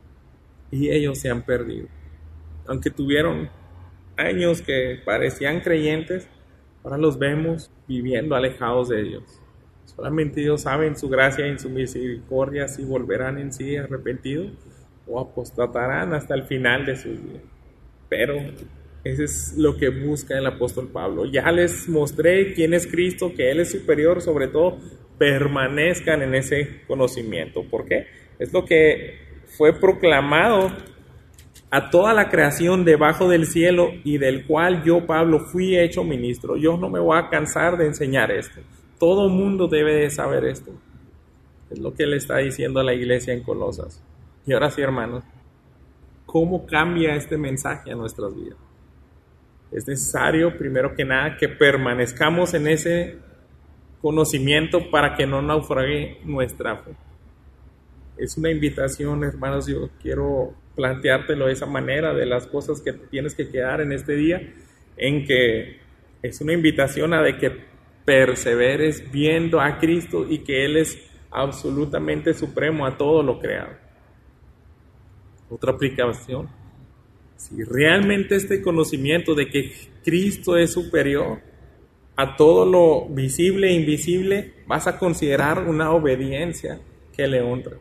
A: y ellos se han perdido. Aunque tuvieron años que parecían creyentes, ahora los vemos viviendo alejados de Dios. Solamente Dios sabe en su gracia y en su misericordia si volverán en sí arrepentidos o apostatarán hasta el final de sus días. Pero eso es lo que busca el apóstol Pablo. Ya les mostré quién es Cristo, que Él es superior, sobre todo permanezcan en ese conocimiento. ¿Por qué? Es lo que fue proclamado a toda la creación debajo del cielo y del cual yo, Pablo, fui hecho ministro. Yo no me voy a cansar de enseñar esto. Todo mundo debe de saber esto. Es lo que él está diciendo a la iglesia en Colosas. Y ahora sí, hermanos, ¿cómo cambia este mensaje a nuestras vidas? Es necesario, primero que nada, que permanezcamos en ese conocimiento para que no naufrague nuestra fe. Es una invitación, hermanos, yo quiero planteártelo de esa manera, de las cosas que tienes que quedar en este día, en que es una invitación a de que perseveres viendo a Cristo y que Él es absolutamente supremo a todo lo creado. Otra aplicación, si realmente este conocimiento de que Cristo es superior a todo lo visible e invisible, vas a considerar una obediencia que le honra.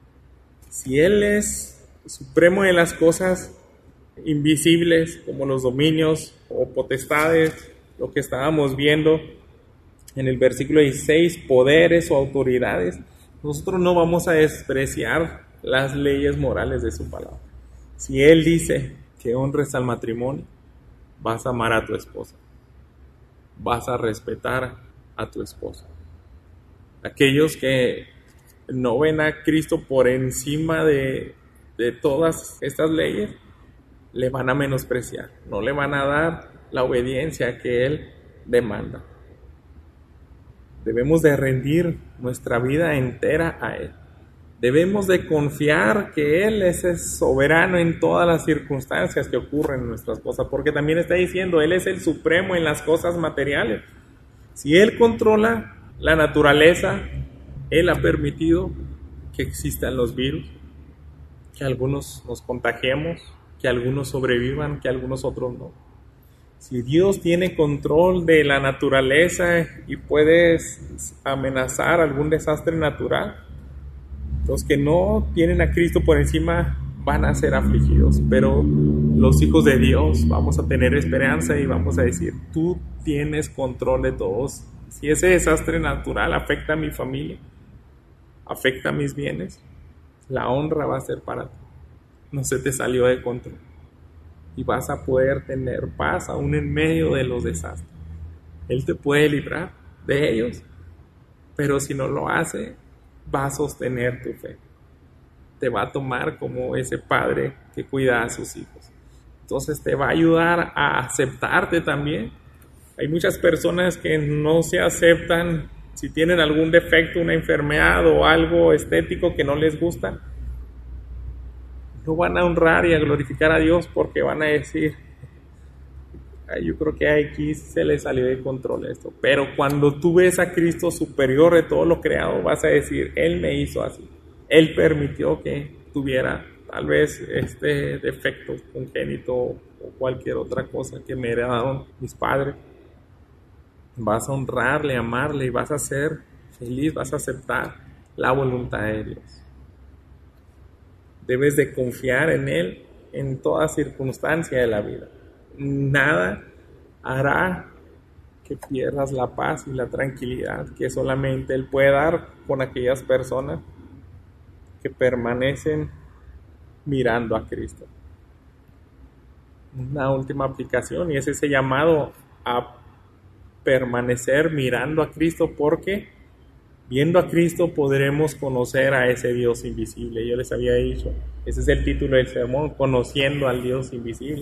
A: Si Él es supremo en las cosas invisibles, como los dominios o potestades, lo que estábamos viendo en el versículo 16, poderes o autoridades, nosotros no vamos a despreciar las leyes morales de su palabra. Si Él dice que honres al matrimonio, vas a amar a tu esposa, vas a respetar a tu esposa. Aquellos que no ven a Cristo por encima de todas estas leyes, le van a menospreciar, no le van a dar la obediencia que Él demanda. Debemos de rendir nuestra vida entera a Él. Debemos de confiar que Él es el soberano en todas las circunstancias que ocurren en nuestras cosas, porque también está diciendo, Él es el supremo en las cosas materiales. Si Él controla la naturaleza, Él ha permitido que existan los virus, que algunos nos contagiemos, que algunos sobrevivan, que algunos otros no. Si Dios tiene control de la naturaleza y puedes amenazar algún desastre natural, los que no tienen a Cristo por encima van a ser afligidos, pero los hijos de Dios vamos a tener esperanza y vamos a decir, tú tienes control de todos. Si ese desastre natural afecta a mi familia, afecta a mis bienes, la honra va a ser para ti. No se te salió de control y vas a poder tener paz aún en medio de los desastres. Él te puede librar de ellos, pero si no lo hace, va a sostener tu fe. Te va a tomar como ese padre que cuida a sus hijos. Entonces te va a ayudar a aceptarte también. Hay muchas personas que no se aceptan si tienen algún defecto, una enfermedad o algo estético que no les gusta. No van a honrar y a glorificar a Dios porque van a decir, yo creo que aquí se le salió de control esto. Pero cuando tú ves a Cristo superior de todo lo creado, vas a decir, Él me hizo así. Él permitió que tuviera tal vez este defecto congénito o cualquier otra cosa que me heredaron mis padres. Vas a honrarle, amarle y vas a ser feliz, vas a aceptar la voluntad de Dios. Debes de confiar en Él en toda circunstancia de la vida. Nada hará que pierdas la paz y la tranquilidad que solamente Él puede dar con aquellas personas que permanecen mirando a Cristo. Una última aplicación y es ese llamado a permanecer mirando a Cristo, porque viendo a Cristo podremos conocer a ese Dios invisible. Yo les había dicho, ese es el título del sermón, conociendo al Dios invisible.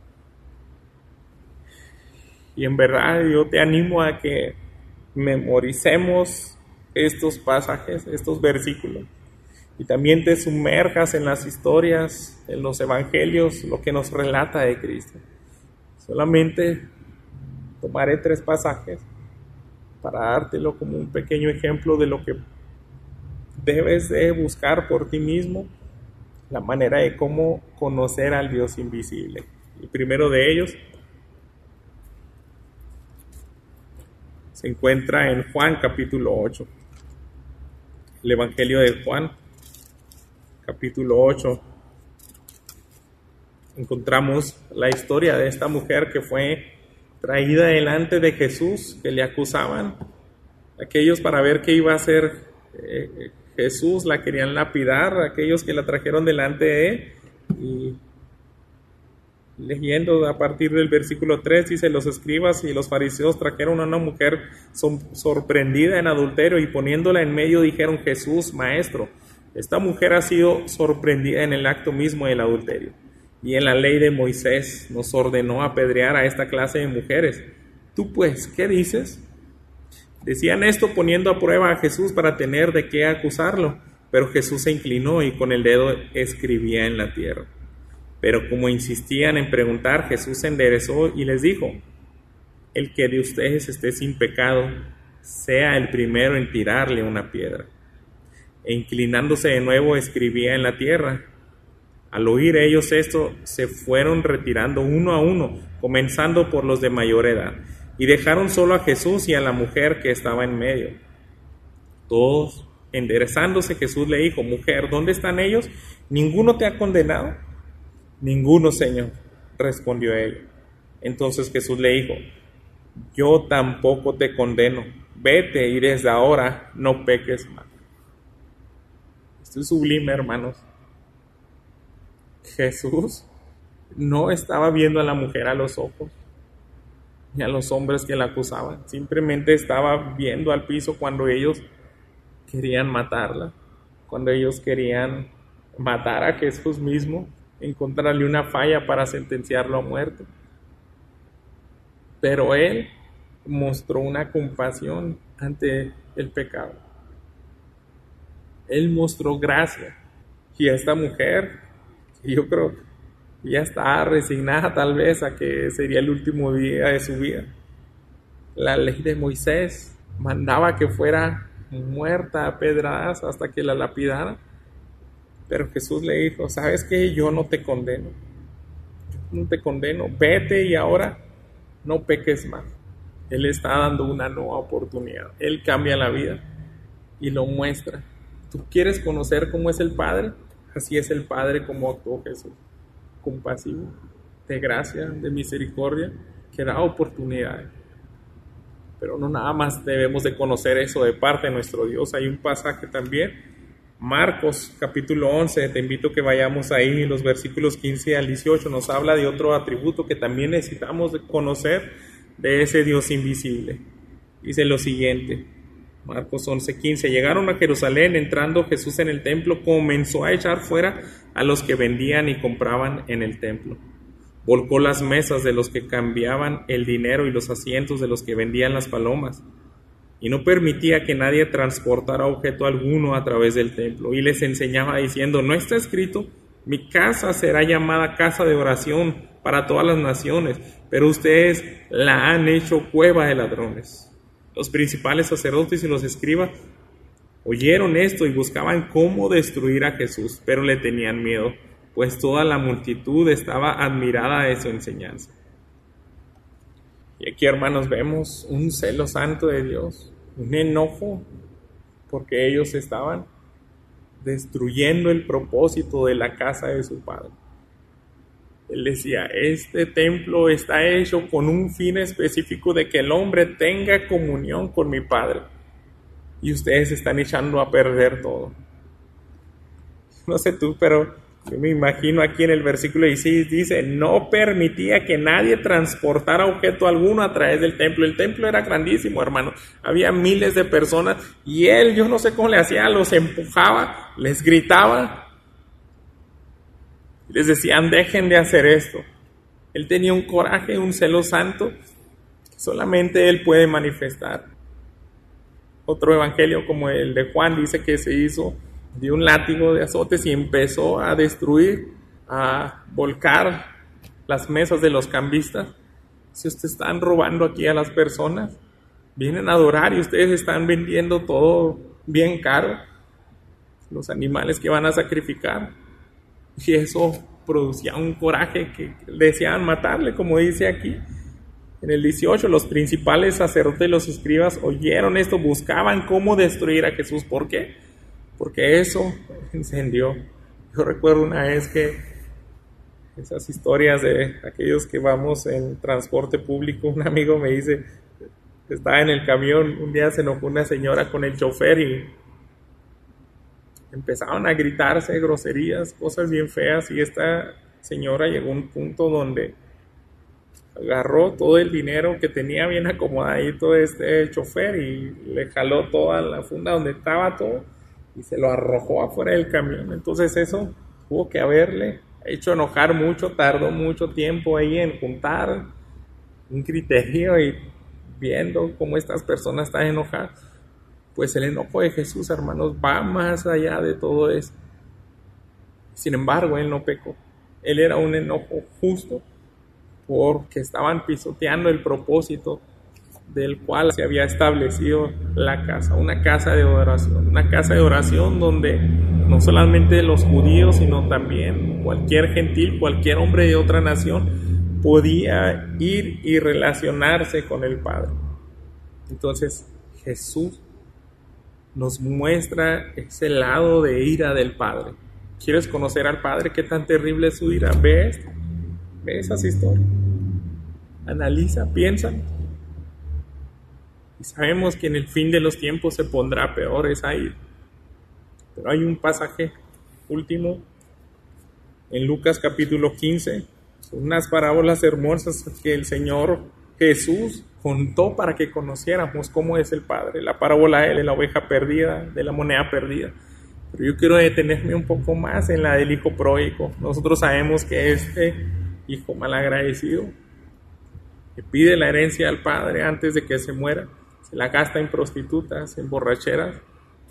A: Y en verdad yo te animo a que memoricemos estos pasajes, estos versículos, y también te sumerjas en las historias, en los evangelios, lo que nos relata de Cristo. Solamente tomaré 3 pasajes para dártelo como un pequeño ejemplo de lo que debes de buscar por ti mismo, la manera de cómo conocer al Dios invisible. El primero de ellos se encuentra en Juan capítulo 8. El Evangelio de Juan capítulo 8. Encontramos la historia de esta mujer que fue traída delante de Jesús, que le acusaban. Aquellos para ver qué iba a hacer Jesús la querían lapidar, aquellos que la trajeron delante de él. Y leyendo a partir del versículo 3, dice, los escribas y los fariseos trajeron a una mujer sorprendida en adulterio y poniéndola en medio dijeron, Jesús, maestro, esta mujer ha sido sorprendida en el acto mismo del adulterio. Y en la ley de Moisés nos ordenó apedrear a esta clase de mujeres. ¿Tú pues qué dices? Decían esto poniendo a prueba a Jesús para tener de qué acusarlo. Pero Jesús se inclinó y con el dedo escribía en la tierra. Pero como insistían en preguntar, Jesús se enderezó y les dijo, el que de ustedes esté sin pecado, sea el primero en tirarle una piedra. E inclinándose de nuevo escribía en la tierra. Al oír ellos esto, se fueron retirando uno a uno, comenzando por los de mayor edad, y dejaron solo a Jesús y a la mujer que estaba en medio. Todos, enderezándose, Jesús le dijo, mujer, ¿dónde están ellos? ¿Ninguno te ha condenado? Ninguno, Señor, respondió ella. Entonces Jesús le dijo, yo tampoco te condeno, vete y desde ahora no peques más. Esto es sublime, hermanos. Jesús no estaba viendo a la mujer a los ojos, ni a los hombres que la acusaban. Simplemente estaba viendo al piso cuando ellos querían matarla, cuando ellos querían matar a Jesús mismo, encontrarle una falla para sentenciarlo a muerte. Pero Él mostró una compasión ante el pecado. Él mostró gracia. Y a esta mujer, yo creo que ya está resignada tal vez a que sería el último día de su vida. La ley de Moisés mandaba que fuera muerta a pedradas hasta que la lapidara. Pero Jesús le dijo, ¿sabes qué? Yo no te condeno. No te condeno. Vete y ahora no peques más. Él está dando una nueva oportunidad. Él cambia la vida y lo muestra. ¿Tú quieres conocer cómo es el Padre? Así es el Padre como actuó Jesús. Compasivo, de gracia, de misericordia, que da oportunidades. Pero no nada más debemos de conocer eso de parte de nuestro Dios. Hay un pasaje también, Marcos capítulo 11, te invito a que vayamos ahí, los versículos 15 al 18, nos habla de otro atributo que también necesitamos de conocer de ese Dios invisible. Dice lo siguiente, Marcos 11:15, llegaron a Jerusalén, entrando Jesús en el templo, comenzó a echar fuera a los que vendían y compraban en el templo. Volcó las mesas de los que cambiaban el dinero y los asientos de los que vendían las palomas, y no permitía que nadie transportara objeto alguno a través del templo, y les enseñaba diciendo, ¿no está escrito? Mi casa será llamada casa de oración para todas las naciones, pero ustedes la han hecho cueva de ladrones. Los principales sacerdotes y los escribas oyeron esto y buscaban cómo destruir a Jesús, pero le tenían miedo, pues toda la multitud estaba admirada de su enseñanza. Y aquí, hermanos, vemos un celo santo de Dios, un enojo, porque ellos estaban destruyendo el propósito de la casa de su Padre. Él decía, este templo está hecho con un fin específico de que el hombre tenga comunión con mi Padre. Y ustedes están echando a perder todo. No sé tú, pero yo me imagino aquí en el versículo 16 dice, no permitía que nadie transportara objeto alguno a través del templo. El templo era grandísimo, hermano. Había miles de personas y él, yo no sé cómo le hacía, los empujaba, les gritaba. Les decían, dejen de hacer esto. Él tenía un coraje, un celo santo, que solamente él puede manifestar. Otro evangelio como el de Juan dice que se hizo de un látigo de azotes y empezó a destruir, a volcar las mesas de los cambistas. Si ustedes están robando aquí a las personas, vienen a adorar y ustedes están vendiendo todo bien caro, los animales que van a sacrificar. Y eso producía un coraje que deseaban matarle, como dice aquí. En el 18, los principales sacerdotes y los escribas oyeron esto, buscaban cómo destruir a Jesús. ¿Por qué? Porque eso encendió. Yo recuerdo una vez que esas historias de aquellos que vamos en transporte público, un amigo me dice, estaba en el camión, un día se enojó una señora con el chofer y empezaron a gritarse groserías, cosas bien feas, y esta señora llegó a un punto donde agarró todo el dinero que tenía bien acomodadito este chofer y le jaló toda la funda donde estaba todo y se lo arrojó afuera del camión. Entonces eso tuvo que haberle hecho enojar mucho, tardó mucho tiempo ahí en juntar un criterio y viendo cómo estas personas están enojadas. Pues el enojo de Jesús, hermanos, va más allá de todo eso. Sin embargo, él no pecó. Él era un enojo justo porque estaban pisoteando el propósito del cual se había establecido la casa, una casa de oración donde no solamente los judíos, sino también cualquier gentil, cualquier hombre de otra nación podía ir y relacionarse con el Padre. Entonces, Jesús nos muestra ese lado de ira del Padre. ¿Quieres conocer al Padre? ¿Qué tan terrible es su ira? Ve esto, ve esas historias, analiza, piensa. Y sabemos que en el fin de los tiempos se pondrá peor esa ira. Pero hay un pasaje último en Lucas capítulo 15, unas parábolas hermosas que el Señor Jesús contó para que conociéramos cómo es el Padre. La parábola de la oveja perdida, de la moneda perdida. Pero yo quiero detenerme un poco más en la del hijo pródigo. Nosotros sabemos que este hijo malagradecido Le pide la herencia al padre antes de que se muera. Se la gasta en prostitutas, en borracheras.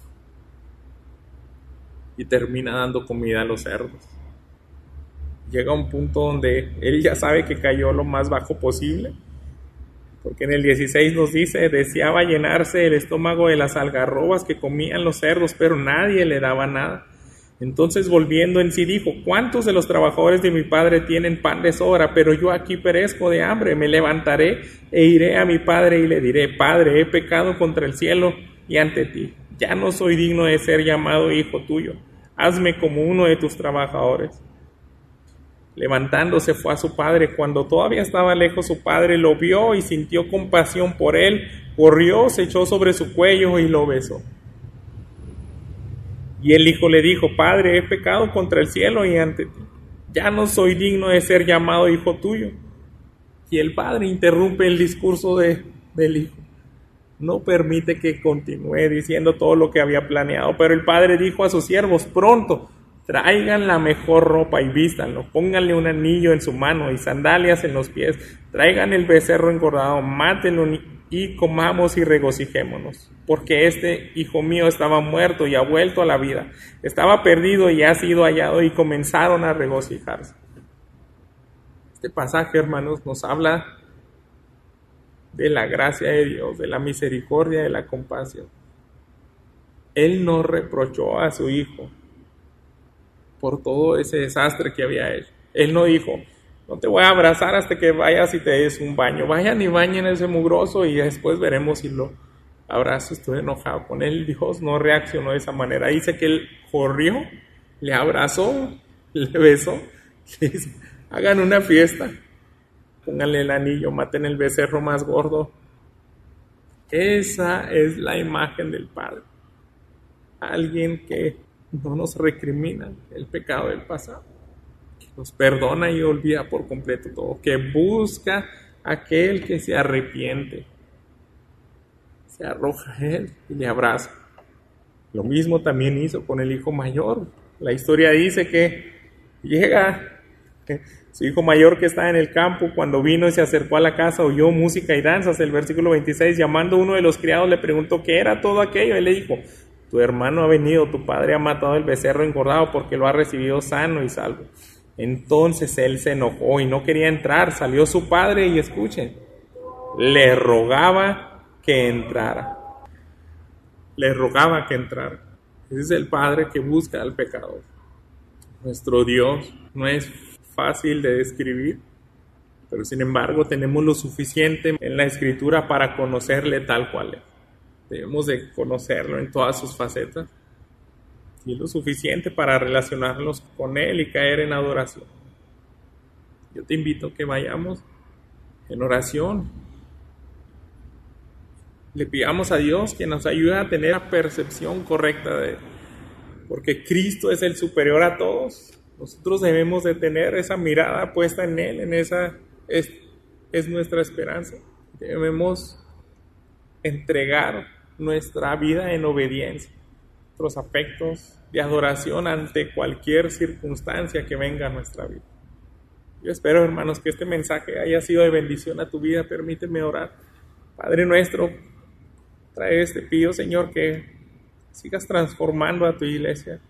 A: Y termina dando comida a los cerdos. Llega a un punto donde él ya sabe que cayó lo más bajo posible. Porque en el 16 nos dice, deseaba llenarse el estómago de las algarrobas que comían los cerdos, pero nadie le daba nada. Entonces, volviendo en sí, dijo, ¿cuántos de los trabajadores de mi padre tienen pan de sobra? Pero yo aquí perezco de hambre. Me levantaré e iré a mi padre y le diré, Padre, he pecado contra el cielo y ante ti. Ya no soy digno de ser llamado hijo tuyo. Hazme como uno de tus trabajadores. Levantándose fue a su padre. Cuando todavía estaba lejos, su padre lo vio y sintió compasión por él. Corrió, se echó sobre su cuello y lo besó. Y el hijo le dijo, Padre, he pecado contra el cielo y ante ti. Ya no soy digno de ser llamado hijo tuyo. Y el padre interrumpe el discurso del hijo. No permite que continúe diciendo todo lo que había planeado. Pero el padre dijo a sus siervos, pronto, traigan la mejor ropa y vístanlo, pónganle un anillo en su mano y sandalias en los pies, traigan el becerro engordado, mátenlo y comamos y regocijémonos, porque este hijo mío estaba muerto y ha vuelto a la vida, estaba perdido y ha sido hallado, y comenzaron a regocijarse. Este pasaje, hermanos, nos habla de la gracia de Dios, de la misericordia, de la compasión. Él no reprochó a su hijo por todo ese desastre que había hecho. Él no dijo, no te voy a abrazar hasta que vayas y te des un baño. Vayan y bañen ese mugroso y después veremos si lo abrazo. Estoy enojado con él. Dios no reaccionó de esa manera. Dice que él corrió, le abrazó, le besó, le dice, hagan una fiesta, pónganle el anillo, maten el becerro más gordo. Esa es la imagen del Padre. Alguien que no nos recrimina el pecado del pasado, que nos perdona y olvida por completo todo, que busca a aquel que se arrepiente, se arroja a él y le abraza. Lo mismo también hizo con el hijo mayor. La historia dice que llega su hijo mayor, que estaba en el campo, cuando vino y se acercó a la casa, oyó música y danzas. El versículo 26, llamando a uno de los criados, le preguntó qué era todo aquello. Él le dijo, tu hermano ha venido, tu padre ha matado el becerro engordado porque lo ha recibido sano y salvo. Entonces él se enojó y no quería entrar. Salió su padre y escuchen, le rogaba que entrara. Le rogaba que entrara. Ese es el Padre que busca al pecador. Nuestro Dios no es fácil de describir, pero sin embargo tenemos lo suficiente en la Escritura para conocerle tal cual es. Debemos de conocerlo en todas sus facetas y lo suficiente para relacionarnos con Él y caer en adoración. Yo te invito a que vayamos en oración. Le pidamos a Dios que nos ayude a tener la percepción correcta de Él, porque Cristo es el superior a todos. Nosotros debemos de tener esa mirada puesta en Él, es nuestra esperanza. Debemos entregar nuestra vida en obediencia, nuestros afectos de adoración ante cualquier circunstancia que venga a nuestra vida. Yo espero, hermanos, que este mensaje haya sido de bendición a tu vida. Permíteme orar. Padre nuestro, te pido, Señor, que sigas transformando a tu iglesia.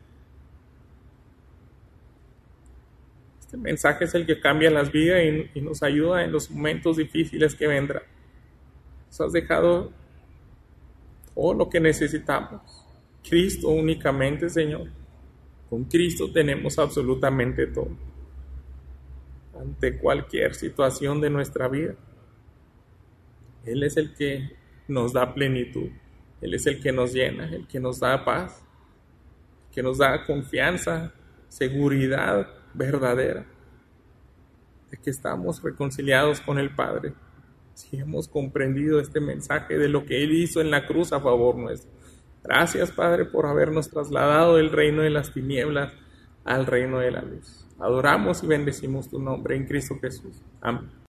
A: Este mensaje es el que cambia las vidas y nos ayuda en los momentos difíciles que vendrán. Nos has dejado todo lo que necesitamos. Cristo únicamente, Señor. Con Cristo tenemos absolutamente todo. Ante cualquier situación de nuestra vida, Él es el que nos da plenitud. Él es el que nos llena, el que nos da paz, el que nos da confianza, seguridad verdadera de que estamos reconciliados con el Padre. Si hemos comprendido este mensaje de lo que Él hizo en la cruz a favor nuestro. Gracias, Padre, por habernos trasladado del reino de las tinieblas al reino de la luz. Adoramos y bendecimos tu nombre en Cristo Jesús. Amén.